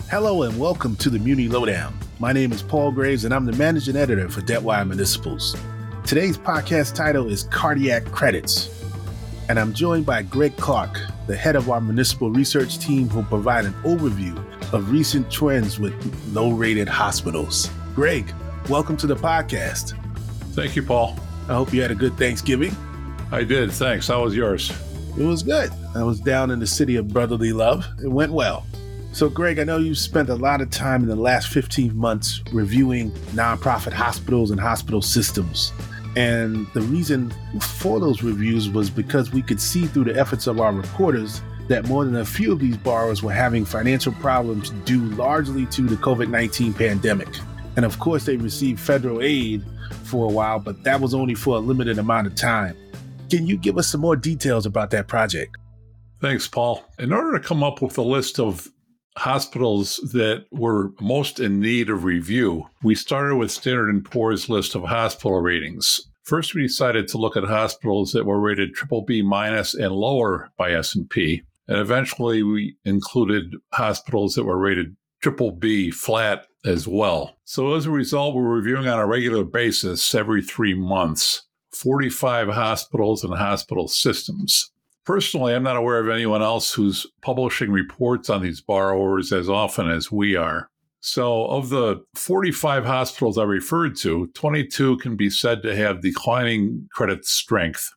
Hello and welcome to the Muni Lowdown. My name is Paul Graves and I'm the managing editor for Debtwire Municipals. Today's podcast title is Cardiac Credits, and I'm joined by Greg Clark, the head of our municipal research team, who will provide an overview of recent trends with low-rated hospitals. Greg, welcome to the podcast. Thank you, Paul. I hope you had a good Thanksgiving. I did, thanks. How was yours? It was good. I was down in the city of brotherly love. It went well. So, Greg, I know you've spent a lot of time in the last 15 months reviewing nonprofit hospitals and hospital systems. And the reason for those reviews was because we could see through the efforts of our reporters that more than a few of these borrowers were having financial problems due largely to the COVID-19 pandemic. And of course, they received federal aid for a while, but that was only for a limited amount of time. Can you give us some more details about that project? Thanks, Paul. In order to come up with a list of hospitals that were most in need of review, we started with Standard & Poor's list of hospital ratings. First, we decided to look at hospitals that were rated BBB- and lower by S&P, and eventually we included hospitals that were rated BBB flat as well. So as a result, we're reviewing on a regular basis every 3 months 45 hospitals and hospital systems. Personally, I'm not aware of anyone else who's publishing reports on these borrowers as often as we are. So of the 45 hospitals I referred to, 22 can be said to have declining credit strength.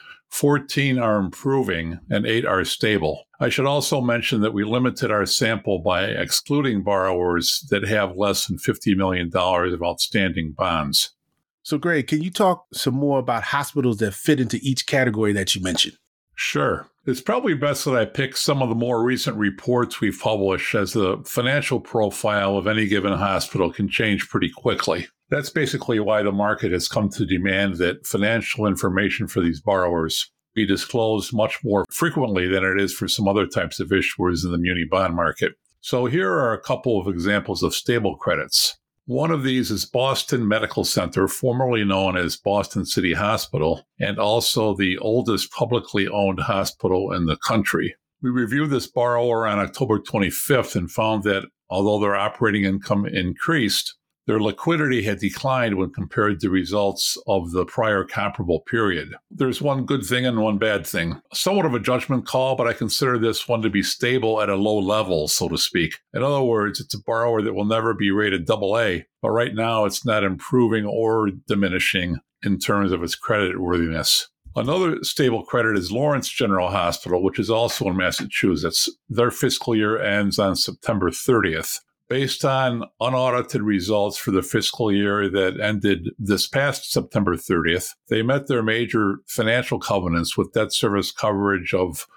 14 are improving and 8 are stable. I should also mention that we limited our sample by excluding borrowers that have less than $50 million of outstanding bonds. So, Greg, can you talk some more about hospitals that fit into each category that you mentioned? Sure. It's probably best that I pick some of the more recent reports we've published, as the financial profile of any given hospital can change pretty quickly. That's basically why the market has come to demand that financial information for these borrowers be disclosed much more frequently than it is for some other types of issuers in the muni bond market. So here are a couple of examples of stable credits. One of these is Boston Medical Center, formerly known as Boston City Hospital, and also the oldest publicly owned hospital in the country. We reviewed this borrower on October 25th and found that although their operating income increased, their liquidity had declined when compared to results of the prior comparable period. There's one good thing and one bad thing. Somewhat of a judgment call, but I consider this one to be stable at a low level, so to speak. In other words, it's a borrower that will never be rated AA, but right now it's not improving or diminishing in terms of its creditworthiness. Another stable credit is Lawrence General Hospital, which is also in Massachusetts. Their fiscal year ends on September 30th. Based on unaudited results for the fiscal year that ended this past September 30th, they met their major financial covenants with debt service coverage of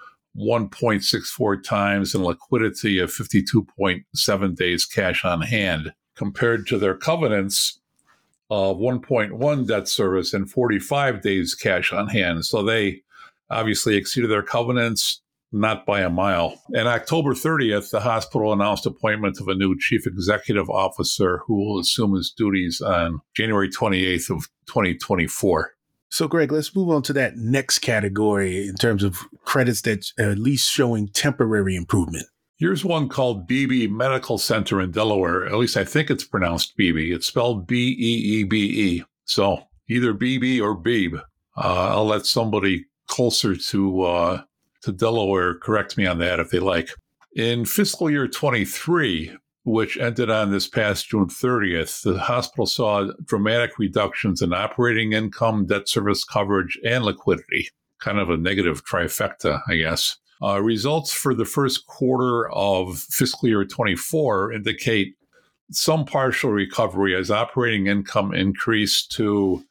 1.64 times and liquidity of 52.7 days cash on hand, compared to their covenants of 1.1 debt service and 45 days cash on hand. So they obviously exceeded their covenants, not by a mile. On October 30th, the hospital announced appointment of a new chief executive officer who will assume his duties on January 28th of 2024. So, Greg, let's move on to that next category in terms of credits that are at least showing temporary improvement. Here's one called Beebe Medical Center in Delaware. At least I think it's pronounced Beebe. It's spelled Beebe. So either Beebe or Beebe. I'll let somebody closer to Delaware correct me on that if they like. In fiscal year 23, which ended on this past June 30th, the hospital saw dramatic reductions in operating income, debt service coverage, and liquidity. Kind of a negative trifecta, I guess. Results for the first quarter of fiscal year 24 indicate some partial recovery as operating income increased to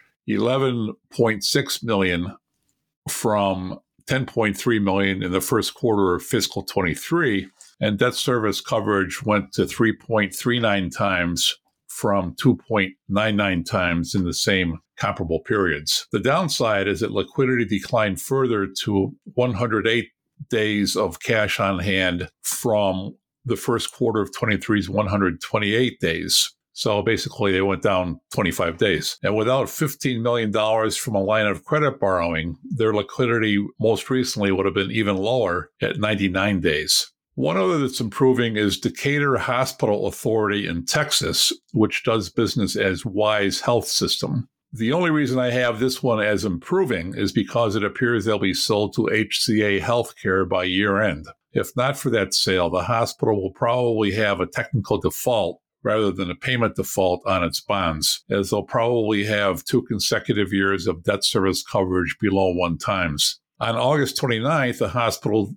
$11.6 million from $10.3 million in the first quarter of fiscal 23, and debt service coverage went to 3.39 times from 2.99 times in the same comparable periods. The downside is that liquidity declined further to 108 days of cash on hand from the first quarter of 23's 128 days. So basically, they went down 25 days. And without $15 million from a line of credit borrowing, their liquidity most recently would have been even lower at 99 days. One other that's improving is Decatur Hospital Authority in Texas, which does business as Wise Health System. The only reason I have this one as improving is because it appears they'll be sold to HCA Healthcare by year end. If not for that sale, the hospital will probably have a technical default rather than a payment default on its bonds, as they'll probably have 2 consecutive years of debt service coverage below 1 times. On August 29th, the Hospital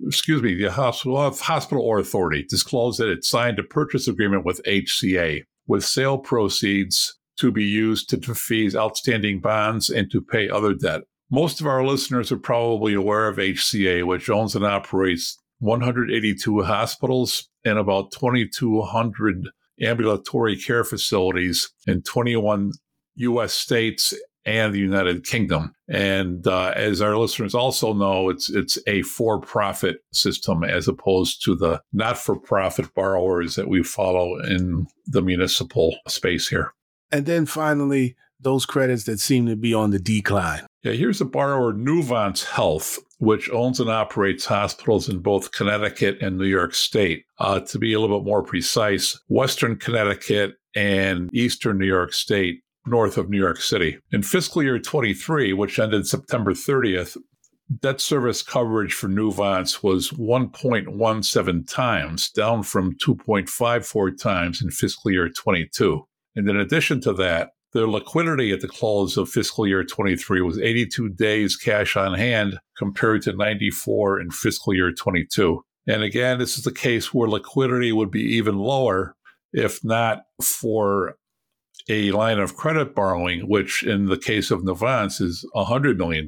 Authority disclosed that it signed a purchase agreement with HCA, with sale proceeds to be used to defease outstanding bonds and to pay other debt. Most of our listeners are probably aware of HCA, which owns and operates 182 hospitals and about 2,200 ambulatory care facilities in 21 U.S. states and the United Kingdom. And as our listeners also know, it's a for-profit system as opposed to the not-for-profit borrowers that we follow in the municipal space here. And then finally, those credits that seem to be on the decline. Yeah, here's a borrower, Nuvance Health, which owns and operates hospitals in both Connecticut and New York State. To be a little bit more precise, Western Connecticut and Eastern New York State, north of New York City. In fiscal year 23, which ended September 30th, debt service coverage for Nuvance was 1.17 times, down from 2.54 times in fiscal year 22. And in addition to that, their liquidity at the close of fiscal year 23 was 82 days cash on hand compared to 94 in fiscal year 22. And again, this is the case where liquidity would be even lower if not for a line of credit borrowing, which in the case of Nuvance is $100 million.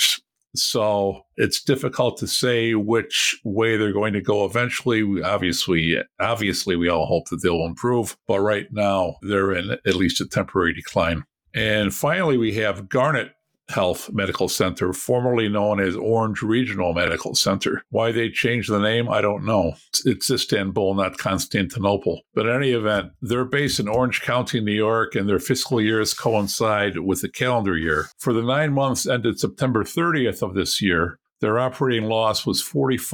So it's difficult to say which way they're going to go eventually. Obviously, we all hope that they'll improve, but right now they're in at least a temporary decline. And finally, we have Garnet Health Medical Center, formerly known as Orange Regional Medical Center. Why they changed the name, I don't know. It's Istanbul, not Constantinople. But in any event, they're based in Orange County, New York, and their fiscal years coincide with the calendar year. For the 9 months ended September 30th of this year, their operating loss was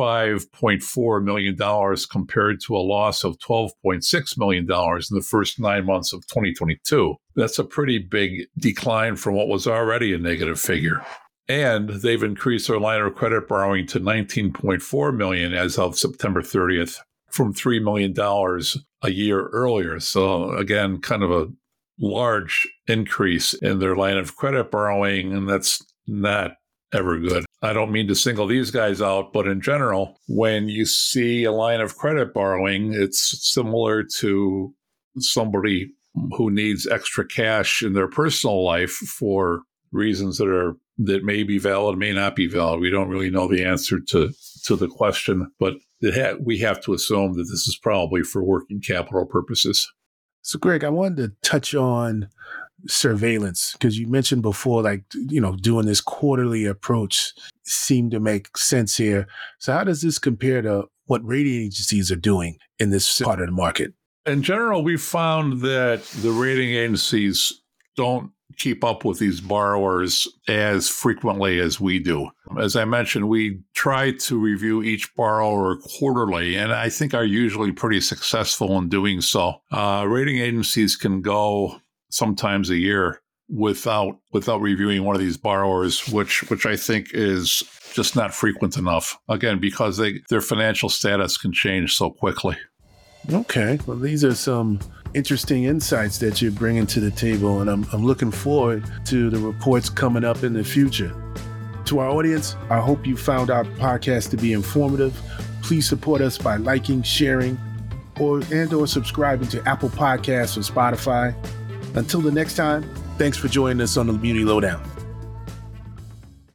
$45.4 million compared to a loss of $12.6 million in the first 9 months of 2022. That's a pretty big decline from what was already a negative figure. And they've increased their line of credit borrowing to $19.4 million as of September 30th from $3 million a year earlier. So again, kind of a large increase in their line of credit borrowing, and that's not ever good. I don't mean to single these guys out, but in general, when you see a line of credit borrowing, it's similar to somebody who needs extra cash in their personal life for reasons that may be valid, may not be valid. We don't really know the answer to the question, but we have to assume that this is probably for working capital purposes. So, Greg, I wanted to touch on surveillance, because you mentioned before, doing this quarterly approach seemed to make sense here. So how does this compare to what rating agencies are doing in this part of the market? In general, we've found that the rating agencies don't keep up with these borrowers as frequently as we do. As I mentioned, we try to review each borrower quarterly, and I think are usually pretty successful in doing so. Rating agencies can go sometimes a year without reviewing one of these borrowers, which I think is just not frequent enough. Again, because their financial status can change so quickly. Okay, well, these are some interesting insights that you're bringing to the table, and I'm looking forward to the reports coming up in the future. To our audience, I hope you found our podcast to be informative. Please support us by liking, sharing, or subscribing to Apple Podcasts or Spotify. Until the next time, thanks for joining us on the Muni Lowdown.